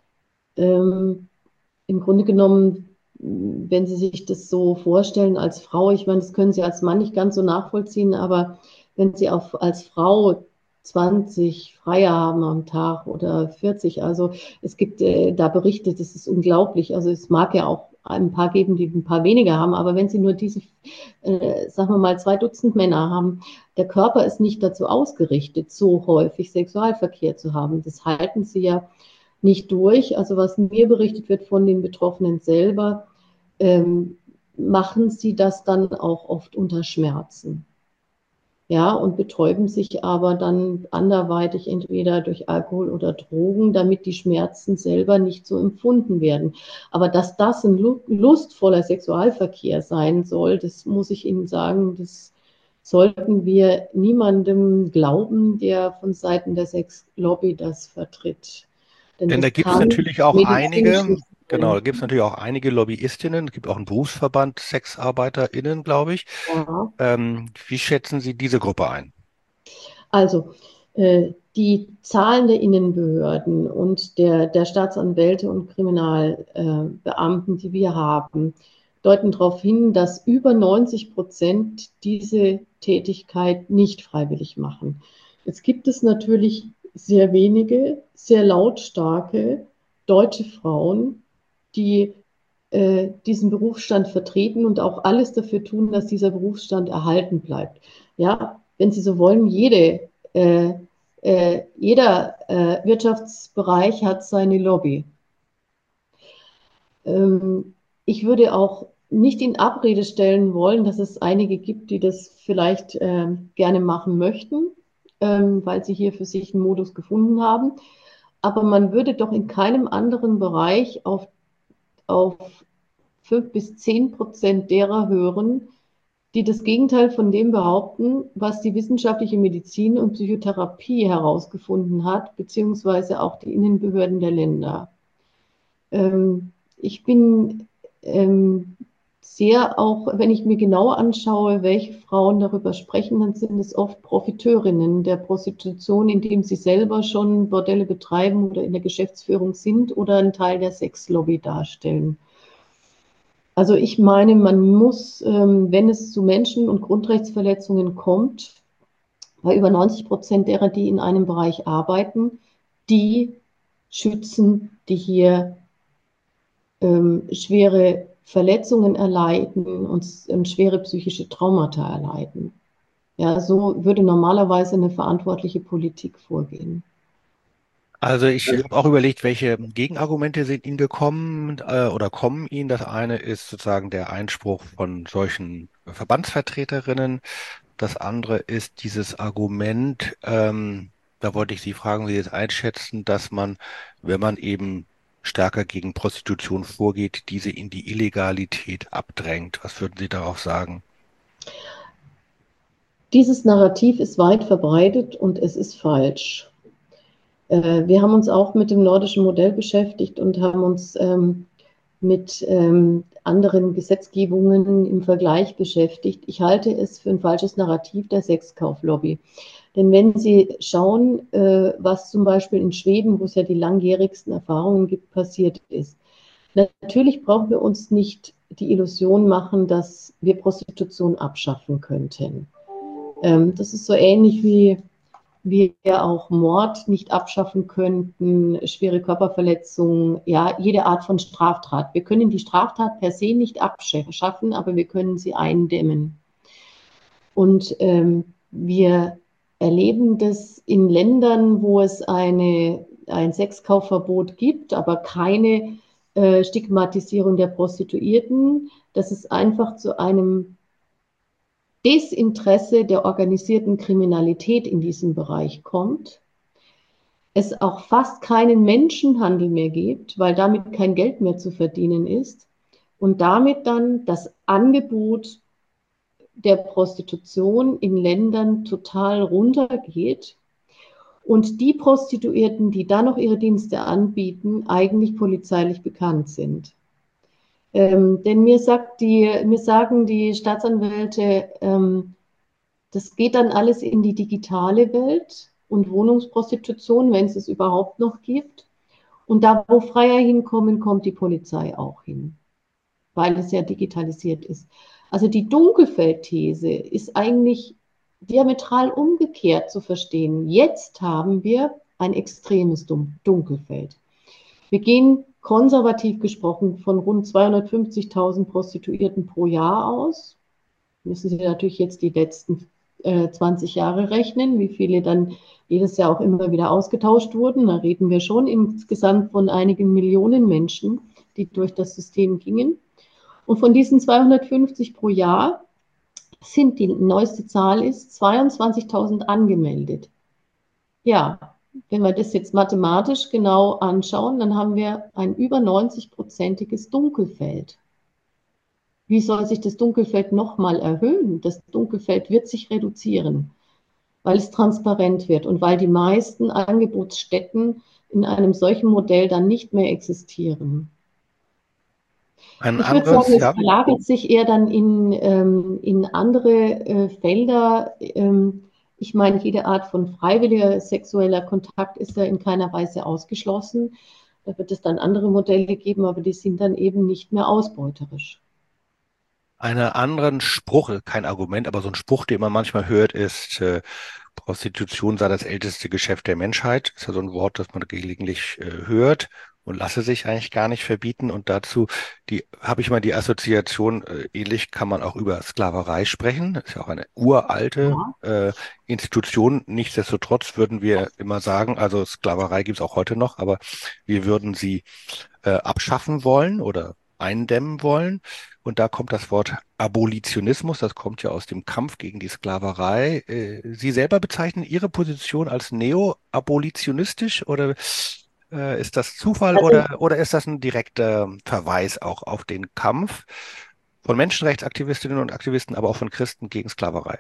Ähm, Im Grunde genommen, wenn Sie sich das so vorstellen als Frau, ich meine, das können Sie als Mann nicht ganz so nachvollziehen, aber wenn Sie auf, als Frau zwanzig Freier haben am Tag oder vierzig, also es gibt äh, da Berichte, das ist unglaublich. Also es mag ja auch ein paar geben, die ein paar weniger haben, aber wenn Sie nur diese, äh, sagen wir mal, zwei Dutzend Männer haben, der Körper ist nicht dazu ausgerichtet, so häufig Sexualverkehr zu haben. Das halten Sie ja nicht durch. Also was mir berichtet wird von den Betroffenen selber, ähm, machen sie das dann auch oft unter Schmerzen. Ja, und betäuben sich aber dann anderweitig entweder durch Alkohol oder Drogen, damit die Schmerzen selber nicht so empfunden werden. Aber dass das ein lustvoller Sexualverkehr sein soll, das muss ich Ihnen sagen, das sollten wir niemandem glauben, der von Seiten der Sexlobby das vertritt. Denn Denn da das gibt es kann natürlich auch medizinisch einige, nicht genau, da sein. gibt es natürlich auch einige Lobbyistinnen, es gibt auch einen Berufsverband SexarbeiterInnen, glaube ich. Ja. Ähm, wie schätzen Sie diese Gruppe ein? Also, äh, die Zahlen der Innenbehörden und der, der Staatsanwälte und Kriminalbeamten, die wir haben, deuten darauf hin, dass über neunzig Prozent diese Tätigkeit nicht freiwillig machen. Jetzt gibt es natürlich sehr wenige, sehr lautstarke deutsche Frauen, die äh, diesen Berufsstand vertreten und auch alles dafür tun, dass dieser Berufsstand erhalten bleibt. Ja, wenn Sie so wollen, jede, äh, äh, jeder äh, Wirtschaftsbereich hat seine Lobby. Ähm, Ich würde auch nicht in Abrede stellen wollen, dass es einige gibt, die das vielleicht ähm, gerne machen möchten, ähm, weil sie hier für sich einen Modus gefunden haben. Aber man würde doch in keinem anderen Bereich auf, auf fünf bis zehn Prozent derer hören, die das Gegenteil von dem behaupten, was die wissenschaftliche Medizin und Psychotherapie herausgefunden hat, beziehungsweise auch die Innenbehörden der Länder. Ähm, ich bin ähm, sehr auch, wenn ich mir genauer anschaue, welche Frauen darüber sprechen, dann sind es oft Profiteurinnen der Prostitution, indem sie selber schon Bordelle betreiben oder in der Geschäftsführung sind oder einen Teil der Sexlobby darstellen. Also ich meine, man muss, ähm, wenn es zu Menschen- und Grundrechtsverletzungen kommt, bei über neunzig Prozent derer, die in einem Bereich arbeiten, die schützen, die hier ähm, schwere Verletzungen erleiden und, und schwere psychische Traumata erleiden. Ja, so würde normalerweise eine verantwortliche Politik vorgehen. Also ich habe auch überlegt, welche Gegenargumente sind Ihnen gekommen äh, oder kommen Ihnen. Das eine ist sozusagen der Einspruch von solchen Verbandsvertreterinnen. Das andere ist dieses Argument, ähm, da wollte ich Sie fragen, wie Sie es einschätzen, dass man, wenn man eben stärker gegen Prostitution vorgeht, diese in die Illegalität abdrängt. Was würden Sie darauf sagen? Dieses Narrativ ist weit verbreitet und es ist falsch. Äh, wir haben uns auch mit dem nordischen Modell beschäftigt und haben uns ähm, mit ähm, anderen Gesetzgebungen im Vergleich beschäftigt. Ich halte es für ein falsches Narrativ der Sexkauflobby. Denn wenn Sie schauen, äh, was zum Beispiel in Schweden, wo es ja die langjährigsten Erfahrungen gibt, passiert ist. Natürlich brauchen wir uns nicht die Illusion machen, dass wir Prostitution abschaffen könnten. Ähm, das ist so ähnlich wie wir auch Mord nicht abschaffen könnten, schwere Körperverletzungen, ja, jede Art von Straftat. Wir können die Straftat per se nicht abschaffen, aber wir können sie eindämmen. Und ähm, wir erleben das in Ländern, wo es eine, ein Sexkaufverbot gibt, aber keine äh, Stigmatisierung der Prostituierten, dass es einfach zu einem Desinteresse der organisierten Kriminalität in diesem Bereich kommt, es auch fast keinen Menschenhandel mehr gibt, weil damit kein Geld mehr zu verdienen ist und damit dann das Angebot der Prostitution in Ländern total runtergeht und die Prostituierten, die da noch ihre Dienste anbieten, eigentlich polizeilich bekannt sind. Ähm, denn mir, sagt die, mir sagen die Staatsanwälte, ähm, das geht dann alles in die digitale Welt und Wohnungsprostitution, wenn es es überhaupt noch gibt. Und da, wo Freier hinkommen, kommt die Polizei auch hin, weil es ja digitalisiert ist. Also die Dunkelfeldthese ist eigentlich diametral umgekehrt zu verstehen. Jetzt haben wir ein extremes Dunkelfeld. Wir gehen konservativ gesprochen von rund zweihundertfünfzigtausend Prostituierten pro Jahr aus. Müssen Sie natürlich jetzt die letzten äh, zwanzig Jahre rechnen, wie viele dann jedes Jahr auch immer wieder ausgetauscht wurden. Da reden wir schon insgesamt von einigen Millionen Menschen, die durch das System gingen. Und von diesen zweihundertfünfzig pro Jahr sind, die neueste Zahl ist, zweiundzwanzigtausend angemeldet. Ja, wenn wir das jetzt mathematisch genau anschauen, dann haben wir ein über neunzig-prozentiges Dunkelfeld. Wie soll sich das Dunkelfeld nochmal erhöhen? Das Dunkelfeld wird sich reduzieren, weil es transparent wird und weil die meisten Angebotsstätten in einem solchen Modell dann nicht mehr existieren. Ein Ich würde sagen, anderes, es ja. verlagert sich eher dann in, ähm, in andere äh, Felder. Ähm, ich meine, jede Art von freiwilliger sexueller Kontakt ist ja in keiner Weise ausgeschlossen. Da wird es dann andere Modelle geben, aber die sind dann eben nicht mehr ausbeuterisch. Einen anderen Spruch, kein Argument, aber so ein Spruch, den man manchmal hört, ist, äh, Prostitution sei das älteste Geschäft der Menschheit. Ist ja so ein Wort, das man gelegentlich äh, hört und lasse sich eigentlich gar nicht verbieten. Und dazu die habe ich mal die Assoziation, äh, ähnlich kann man auch über Sklaverei sprechen. Ist ja auch eine uralte Ja. äh, Institution. Nichtsdestotrotz würden wir immer sagen, also Sklaverei gibt es auch heute noch, aber wir würden sie äh, abschaffen wollen oder eindämmen wollen. Und da kommt das Wort Abolitionismus, das kommt ja aus dem Kampf gegen die Sklaverei. Äh, Sie selber bezeichnen Ihre Position als neo-abolitionistisch oder äh, ist das Zufall Also oder, oder ist das ein direkter Verweis auch auf den Kampf von Menschenrechtsaktivistinnen und Aktivisten, aber auch von Christen gegen Sklaverei?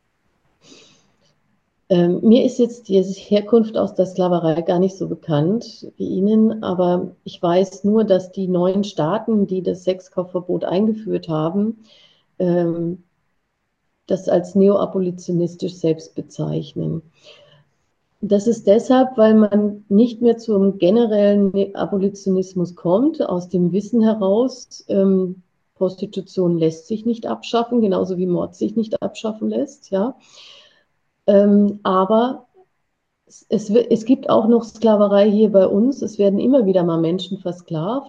Ähm, mir ist jetzt die Herkunft aus der Sklaverei gar nicht so bekannt wie Ihnen, aber ich weiß nur, dass die neuen Staaten, die das Sexkaufverbot eingeführt haben, ähm, das als neoabolitionistisch selbst bezeichnen. Das ist deshalb, weil man nicht mehr zum generellen Abolitionismus kommt, aus dem Wissen heraus, ähm, Prostitution lässt sich nicht abschaffen, genauso wie Mord sich nicht abschaffen lässt, ja. Ähm, aber es, es, es gibt auch noch Sklaverei hier bei uns. Es werden immer wieder mal Menschen versklavt.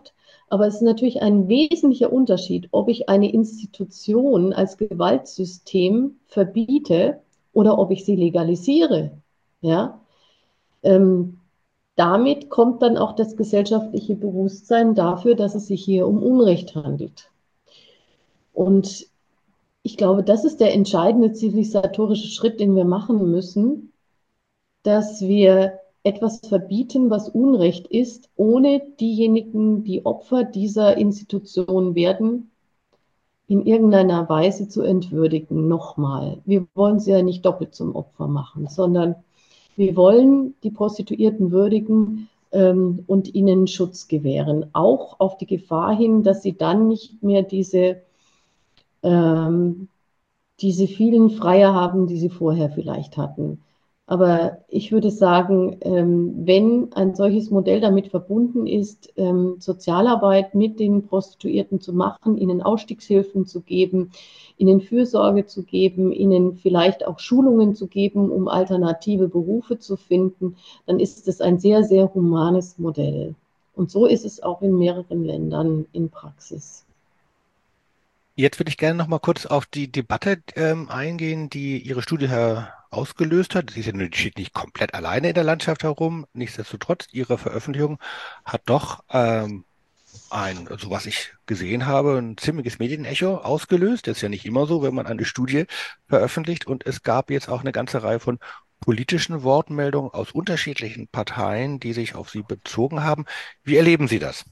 Aber es ist natürlich ein wesentlicher Unterschied, ob ich eine Institution als Gewaltsystem verbiete oder ob ich sie legalisiere. Ja? Ähm, damit kommt dann auch das gesellschaftliche Bewusstsein dafür, dass es sich hier um Unrecht handelt. Und ich glaube, das ist der entscheidende zivilisatorische Schritt, den wir machen müssen, dass wir etwas verbieten, was Unrecht ist, ohne diejenigen, die Opfer dieser Institution werden, in irgendeiner Weise zu entwürdigen. Nochmal, wir wollen sie ja nicht doppelt zum Opfer machen, sondern wir wollen die Prostituierten würdigen ähm, und ihnen Schutz gewähren, auch auf die Gefahr hin, dass sie dann nicht mehr diese ähm, diese vielen Freier haben, die sie vorher vielleicht hatten. Aber ich würde sagen, ähm, wenn ein solches Modell damit verbunden ist, ähm, Sozialarbeit mit den Prostituierten zu machen, ihnen Ausstiegshilfen zu geben, ihnen Fürsorge zu geben, ihnen vielleicht auch Schulungen zu geben, um alternative Berufe zu finden, dann ist es ein sehr, sehr humanes Modell. Und so ist es auch in mehreren Ländern in Praxis. Jetzt würde ich gerne noch mal kurz auf die Debatte ähm, eingehen, die Ihre Studie her ausgelöst hat. Sie ist ja, die steht nicht komplett alleine in der Landschaft herum. Nichtsdestotrotz, Ihre Veröffentlichung hat doch ähm, ein, so was ich gesehen habe, ein ziemliches Medienecho ausgelöst. Das ist ja nicht immer so, wenn man eine Studie veröffentlicht. Und es gab jetzt auch eine ganze Reihe von politischen Wortmeldungen aus unterschiedlichen Parteien, die sich auf Sie bezogen haben. Wie erleben Sie das?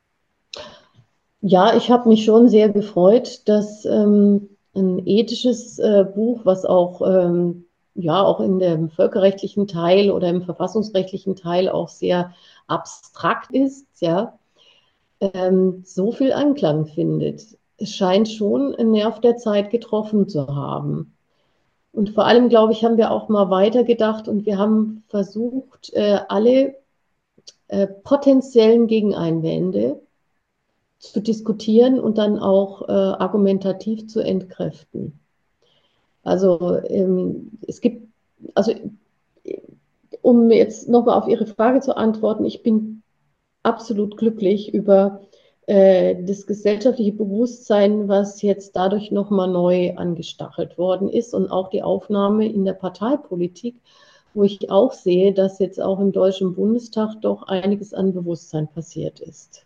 Ja, ich habe mich schon sehr gefreut, dass ähm, ein ethisches äh, Buch, was auch, ähm, ja, auch in dem völkerrechtlichen Teil oder im verfassungsrechtlichen Teil auch sehr abstrakt ist, ja, ähm, so viel Anklang findet. Es scheint schon einen Nerv der Zeit getroffen zu haben. Und vor allem, glaube ich, haben wir auch mal weitergedacht und wir haben versucht, äh, alle äh, potenziellen Gegeneinwände zu diskutieren und dann auch äh, argumentativ zu entkräften. Also ähm, es gibt, also um jetzt nochmal auf Ihre Frage zu antworten, ich bin absolut glücklich über äh, das gesellschaftliche Bewusstsein, was jetzt dadurch nochmal neu angestachelt worden ist und auch die Aufnahme in der Parteipolitik, wo ich auch sehe, dass jetzt auch im Deutschen Bundestag doch einiges an Bewusstsein passiert ist.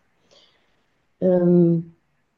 Ähm,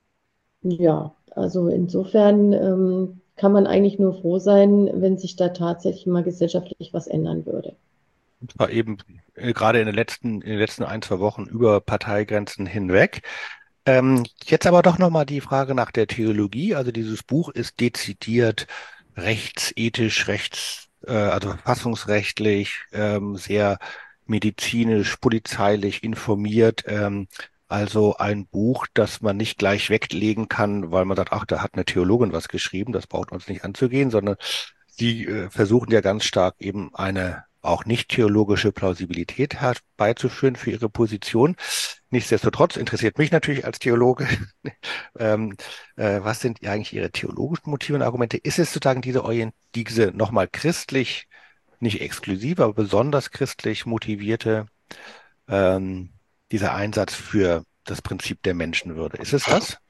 Ja, also insofern ähm, kann man eigentlich nur froh sein, wenn sich da tatsächlich mal gesellschaftlich was ändern würde. Und zwar eben äh, gerade in den letzten, in den letzten ein, zwei Wochen über Parteigrenzen hinweg. Ähm, jetzt aber doch nochmal die Frage nach der Theologie. Also dieses Buch ist dezidiert rechtsethisch, rechts, äh, also verfassungsrechtlich, ähm, sehr medizinisch, polizeilich informiert. Ähm, also ein Buch, das man nicht gleich weglegen kann, weil man sagt, ach, da hat eine Theologin was geschrieben, das braucht uns nicht anzugehen, sondern Sie äh, versuchen ja ganz stark eben eine auch nicht theologische Plausibilität herbeizuführen für Ihre Position. Nichtsdestotrotz interessiert mich natürlich als Theologe, ähm, äh, was sind eigentlich Ihre theologischen Motive und Argumente? Ist es sozusagen diese, Orient diese nochmal christlich, nicht exklusiv, aber besonders christlich motivierte, ähm, dieser Einsatz für das Prinzip der Menschenwürde? Ist es das?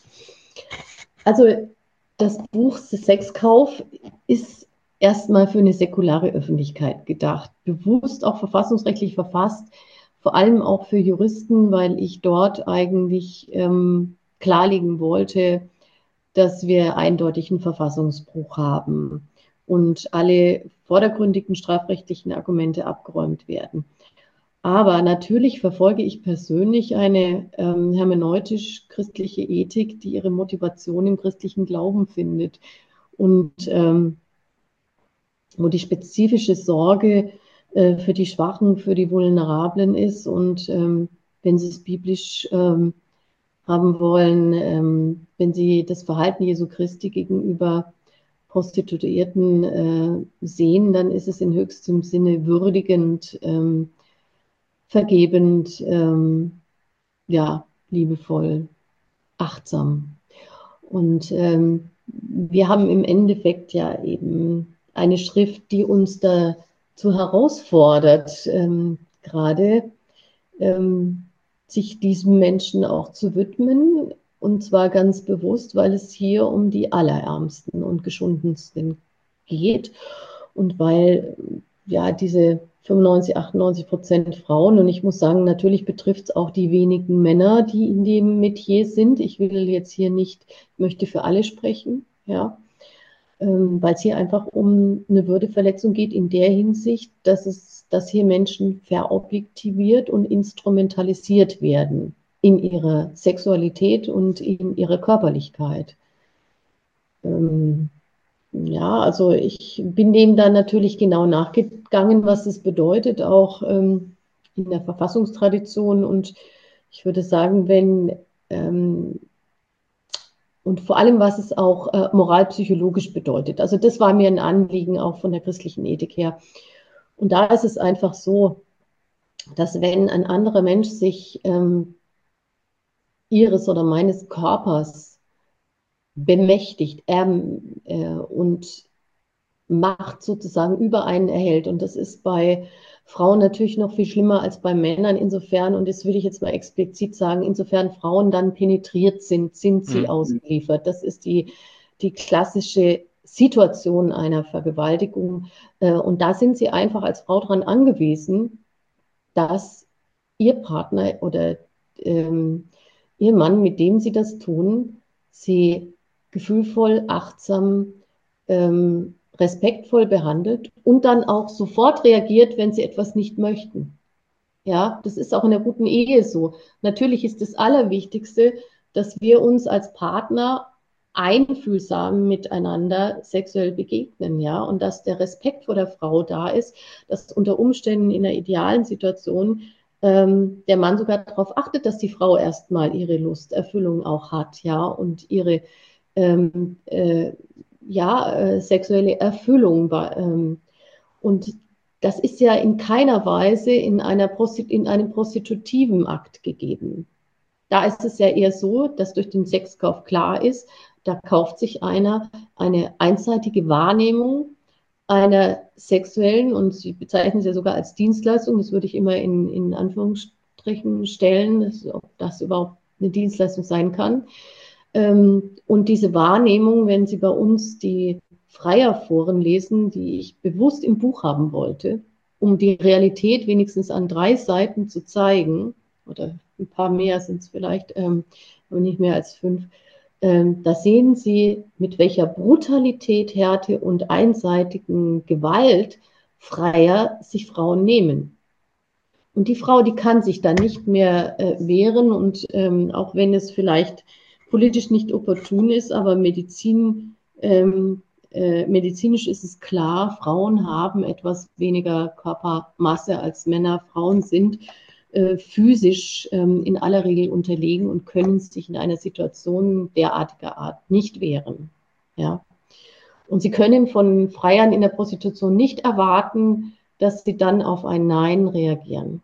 Also das Buch Sexkauf ist erstmal für eine säkulare Öffentlichkeit gedacht, bewusst auch verfassungsrechtlich verfasst, vor allem auch für Juristen, weil ich dort eigentlich ähm, klarlegen wollte, dass wir eindeutig einen Verfassungsbruch haben und alle vordergründigen strafrechtlichen Argumente abgeräumt werden. Aber natürlich verfolge ich persönlich eine ähm, hermeneutisch-christliche Ethik, die ihre Motivation im christlichen Glauben findet und ähm, wo die spezifische Sorge äh, für die Schwachen, für die Vulnerablen ist. Und ähm, wenn Sie es biblisch ähm, haben wollen, ähm, wenn Sie das Verhalten Jesu Christi gegenüber Prostituierten äh, sehen, dann ist es in höchstem Sinne würdigend, ähm, vergebend, ähm, ja, liebevoll, achtsam. Und ähm, wir haben im Endeffekt ja eben eine Schrift, die uns dazu herausfordert, ähm, gerade ähm, sich diesem Menschen auch zu widmen. Und zwar ganz bewusst, weil es hier um die Allerärmsten und Geschundensten geht. Und weil ja diese fünfundneunzig, achtundneunzig Prozent Frauen, und ich muss sagen, natürlich betrifft es auch die wenigen Männer, die in dem Metier sind. Ich will jetzt hier nicht, ich möchte für alle sprechen, ja, ähm, weil es hier einfach um eine Würdeverletzung geht in der Hinsicht, dass es, dass hier Menschen verobjektiviert und instrumentalisiert werden in ihrer Sexualität und in ihrer Körperlichkeit. Ähm, ja, also ich bin dem dann natürlich genau nachgegangen, was es bedeutet, auch ähm, in der Verfassungstradition. Und ich würde sagen, wenn ähm, und vor allem, was es auch äh, moralpsychologisch bedeutet. Also das war mir ein Anliegen auch von der christlichen Ethik her. Und da ist es einfach so, dass wenn ein anderer Mensch sich ähm, ihres oder meines Körpers bemächtigt ähm, äh, und Macht sozusagen über einen erhält. Und das ist bei Frauen natürlich noch viel schlimmer als bei Männern. Insofern, und das will ich jetzt mal explizit sagen, insofern Frauen dann penetriert sind, sind sie Mhm. ausgeliefert. Das ist die, die klassische Situation einer Vergewaltigung. Äh, Und da sind sie einfach als Frau daran angewiesen, dass ihr Partner oder ähm, ihr Mann, mit dem sie das tun, sie gefühlvoll, achtsam, ähm, respektvoll behandelt und dann auch sofort reagiert, wenn sie etwas nicht möchten. Ja, das ist auch in einer guten Ehe so. Natürlich ist das Allerwichtigste, dass wir uns als Partner einfühlsam miteinander sexuell begegnen, ja, und dass der Respekt vor der Frau da ist, dass unter Umständen in einer idealen Situation ähm, der Mann sogar darauf achtet, dass die Frau erstmal ihre Lusterfüllung auch hat, ja, und ihre ähm, äh, ja, äh, sexuelle Erfüllung. Ähm, und das ist ja in keiner Weise in, einer in einem prostitutiven Akt gegeben. Da ist es ja eher so, dass durch den Sexkauf klar ist, da kauft sich einer eine einseitige Wahrnehmung einer sexuellen, und Sie bezeichnen es ja sogar als Dienstleistung, das würde ich immer in, in Anführungsstrichen stellen, dass, ob das überhaupt eine Dienstleistung sein kann. Ähm, und diese Wahrnehmung, wenn Sie bei uns die Freierforen lesen, die ich bewusst im Buch haben wollte, um die Realität wenigstens an drei Seiten zu zeigen, oder ein paar mehr sind es vielleicht, ähm, aber nicht mehr als fünf, ähm, da sehen Sie, mit welcher Brutalität, Härte und einseitigen Gewalt Freier sich Frauen nehmen. Und die Frau, die kann sich dann nicht mehr äh, wehren. Und ähm, auch wenn es vielleicht politisch nicht opportun ist, aber Medizin, ähm, äh, medizinisch ist es klar, Frauen haben etwas weniger Körpermasse als Männer. Frauen sind äh, physisch ähm, in aller Regel unterlegen und können sich in einer Situation derartiger Art nicht wehren. Ja. Und sie können von Freiern in der Prostitution nicht erwarten, dass sie dann auf ein Nein reagieren.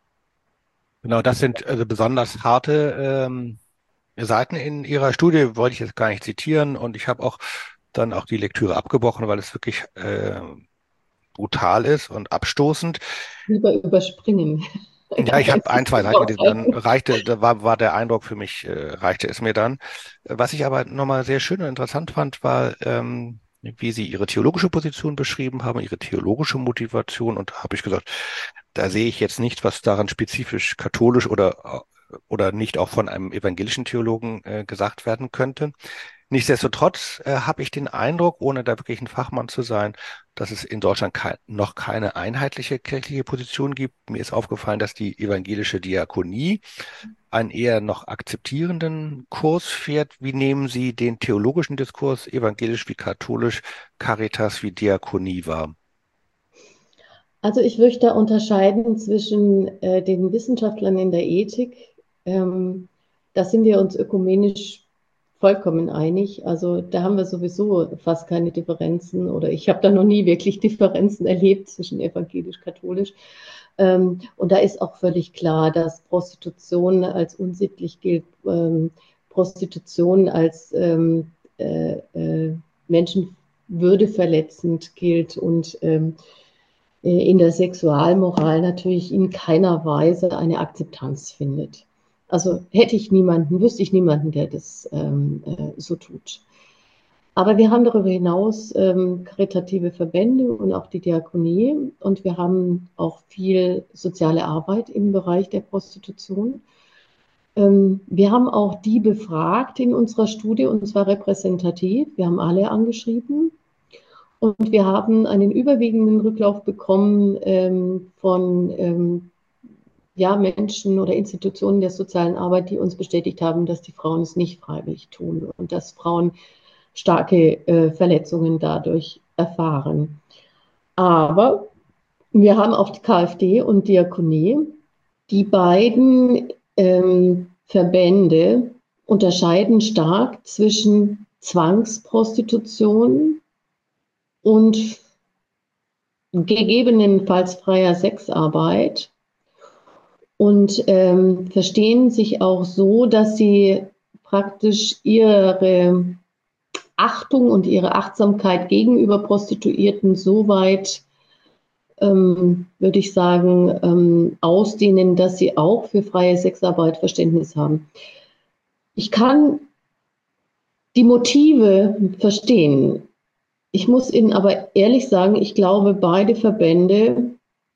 Genau, das sind also besonders harte ähm, Seiten in Ihrer Studie, wollte ich jetzt gar nicht zitieren. Und ich habe auch dann auch die Lektüre abgebrochen, weil es wirklich äh, brutal ist und abstoßend. Lieber überspringen. Ja, ich habe Es ein, ist zwei Seiten gelesen, dann vorbei. reichte, da war, war der Eindruck für mich, äh, reichte es mir dann. Was ich aber nochmal sehr schön und interessant fand, war, ähm, wie Sie Ihre theologische Position beschrieben haben, Ihre theologische Motivation. Und da habe ich gesagt, da sehe ich jetzt nicht, was daran spezifisch katholisch oder, oder nicht auch von einem evangelischen Theologen äh, gesagt werden könnte. Nichtsdestotrotz äh, habe ich den Eindruck, ohne da wirklich ein Fachmann zu sein, dass es in Deutschland kei noch keine einheitliche kirchliche Position gibt. Mir ist aufgefallen, dass die evangelische Diakonie einen eher noch akzeptierenden Kurs fährt. Wie nehmen Sie den theologischen Diskurs, evangelisch wie katholisch, Caritas wie Diakonie wahr? Also ich möchte da unterscheiden zwischen äh, den Wissenschaftlern in der Ethik. Ähm, da sind wir uns ökumenisch vollkommen einig. Also da haben wir sowieso fast keine Differenzen, oder ich habe da noch nie wirklich Differenzen erlebt zwischen evangelisch-katholisch. Ähm, und da ist auch völlig klar, dass Prostitution als unsittlich gilt, ähm, Prostitution als ähm, äh, äh, menschenwürdeverletzend gilt und ähm, in der Sexualmoral natürlich in keiner Weise eine Akzeptanz findet. Also hätte ich niemanden, wüsste ich niemanden, der das ähm, äh, so tut. Aber wir haben darüber hinaus ähm, karitative Verbände und auch die Diakonie und wir haben auch viel soziale Arbeit im Bereich der Prostitution. Ähm, wir haben auch die befragt in unserer Studie und zwar repräsentativ. Wir haben alle angeschrieben und wir haben einen überwiegenden Rücklauf bekommen ähm, von ähm, ja, Menschen oder Institutionen der sozialen Arbeit, die uns bestätigt haben, dass die Frauen es nicht freiwillig tun und dass Frauen starke äh, Verletzungen dadurch erfahren. Aber wir haben auch die KfD und Diakonie. Die beiden ähm, Verbände unterscheiden stark zwischen Zwangsprostitution und gegebenenfalls freier Sexarbeit und ähm, verstehen sich auch so, dass sie praktisch ihre Achtung und ihre Achtsamkeit gegenüber Prostituierten so weit, ähm, würde ich sagen, ähm, ausdehnen, dass sie auch für freie Sexarbeit Verständnis haben. Ich kann die Motive verstehen. Ich muss Ihnen aber ehrlich sagen, ich glaube, beide Verbände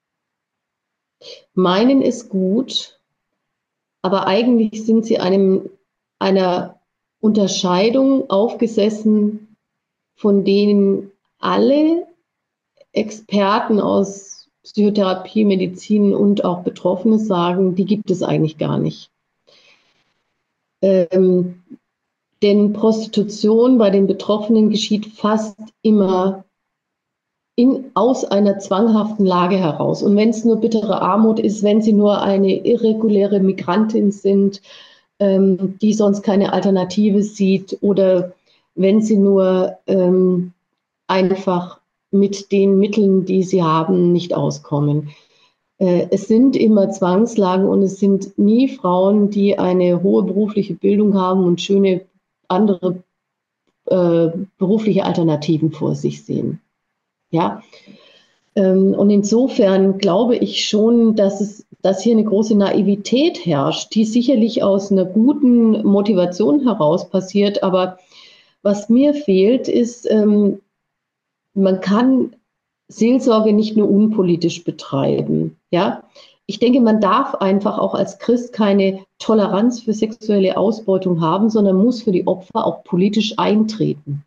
meinen es gut, aber eigentlich sind sie einem, einer Unterscheidung aufgesessen, von denen alle Experten aus Psychotherapie, Medizin und auch Betroffene sagen, die gibt es eigentlich gar nicht. Ähm, denn Prostitution bei den Betroffenen geschieht fast immer in, aus einer zwanghaften Lage heraus. Und wenn es nur bittere Armut ist, wenn sie nur eine irreguläre Migrantin sind, ähm, die sonst keine Alternative sieht, oder wenn sie nur ähm, einfach mit den Mitteln, die sie haben, nicht auskommen. Äh, es sind immer Zwangslagen und es sind nie Frauen, die eine hohe berufliche Bildung haben und schöne andere äh, berufliche Alternativen vor sich sehen. Ja, ähm, und insofern glaube ich schon, dass es, dass hier eine große Naivität herrscht, die sicherlich aus einer guten Motivation heraus passiert. Aber was mir fehlt, ist, ähm, man kann Seelsorge nicht nur unpolitisch betreiben. Ja, ich denke, man darf einfach auch als Christ keine Toleranz für sexuelle Ausbeutung haben, sondern muss für die Opfer auch politisch eintreten.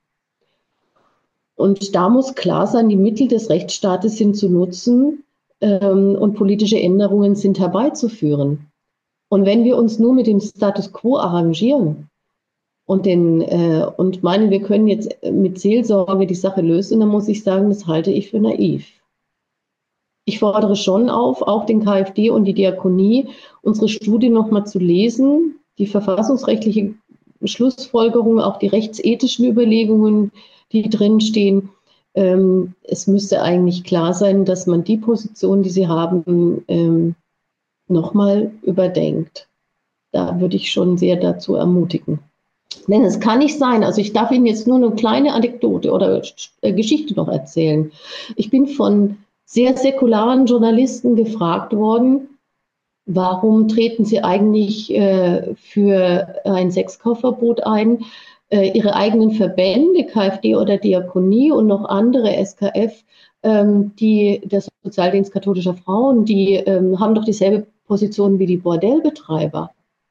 Und da muss klar sein, die Mittel des Rechtsstaates sind zu nutzen ähm, und politische Änderungen sind herbeizuführen. Und wenn wir uns nur mit dem Status quo arrangieren und, den, äh, und meinen, wir können jetzt mit Seelsorge die Sache lösen, dann muss ich sagen, das halte ich für naiv. Ich fordere schon auf, auch den KfD und die Diakonie, unsere Studie nochmal zu lesen, die verfassungsrechtliche Schlussfolgerung, auch die rechtsethischen Überlegungen, die drinstehen. Ähm, es müsste eigentlich klar sein, dass man die Position, die sie haben, ähm, nochmal überdenkt. Da würde ich schon sehr dazu ermutigen. Denn es kann nicht sein, also ich darf Ihnen jetzt nur eine kleine Anekdote oder äh, Geschichte noch erzählen. Ich bin von sehr säkularen Journalisten gefragt worden, warum treten Sie eigentlich äh, für ein Sexkaufverbot ein? Äh, Ihre eigenen Verbände, KfD oder Diakonie und noch andere, S K F, ähm, die, der Sozialdienst katholischer Frauen, die ähm, haben doch dieselbe Position wie die Bordellbetreiber.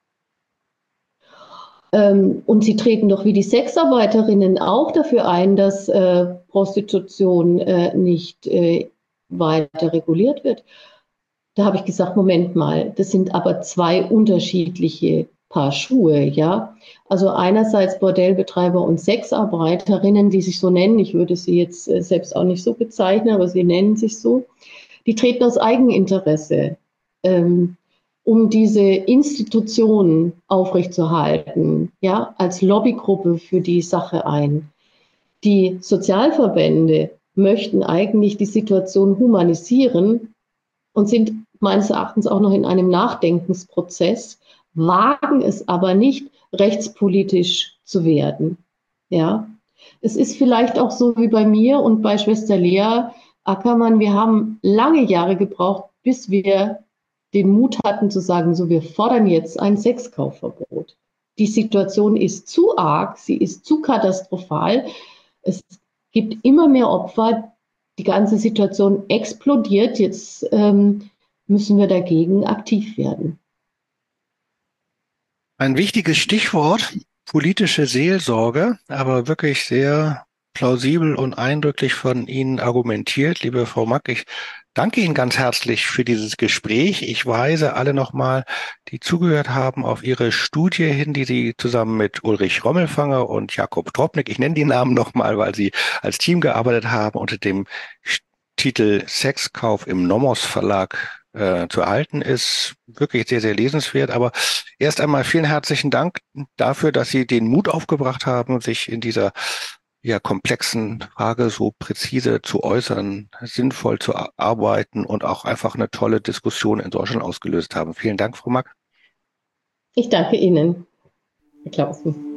Ähm, und sie treten doch wie die Sexarbeiterinnen auch dafür ein, dass äh, Prostitution äh, nicht äh, weiter reguliert wird. Da habe ich gesagt, Moment mal, das sind aber zwei unterschiedliche Paar Schuhe, ja. Also einerseits Bordellbetreiber und Sexarbeiterinnen, die sich so nennen, ich würde sie jetzt äh, selbst auch nicht so bezeichnen, aber sie nennen sich so, die treten aus Eigeninteresse, ähm, um diese Institutionen aufrechtzuerhalten, ja, als Lobbygruppe für die Sache ein. Die Sozialverbände möchten eigentlich die Situation humanisieren und sind meines Erachtens auch noch in einem Nachdenkensprozess, wagen es aber nicht, rechtspolitisch zu werden. Ja, es ist vielleicht auch so wie bei mir und bei Schwester Lea Ackermann, wir haben lange Jahre gebraucht, bis wir den Mut hatten zu sagen, so, wir fordern jetzt ein Sexkaufverbot. Die Situation ist zu arg, sie ist zu katastrophal. Es gibt immer mehr Opfer. Die ganze Situation explodiert. Jetzt ähm, müssen wir dagegen aktiv werden. Ein wichtiges Stichwort, politische Seelsorge, aber wirklich sehr plausibel und eindrücklich von Ihnen argumentiert, liebe Frau Mack. Ich danke Ihnen ganz herzlich für dieses Gespräch. Ich weise alle nochmal, die zugehört haben, auf Ihre Studie hin, die Sie zusammen mit Ulrich Rommelfanger und Jakob Drobnik, ich nenne die Namen nochmal, weil Sie als Team gearbeitet haben, unter dem Titel Sexkauf im Nomos Verlag äh, zu erhalten ist. Wirklich sehr, sehr lesenswert. Aber erst einmal vielen herzlichen Dank dafür, dass Sie den Mut aufgebracht haben, sich in dieser ja komplexen Frage so präzise zu äußern, sinnvoll zu arbeiten und auch einfach eine tolle Diskussion in Deutschland ausgelöst haben. Vielen Dank, Frau Mack. Ich danke Ihnen, Herr Clausen.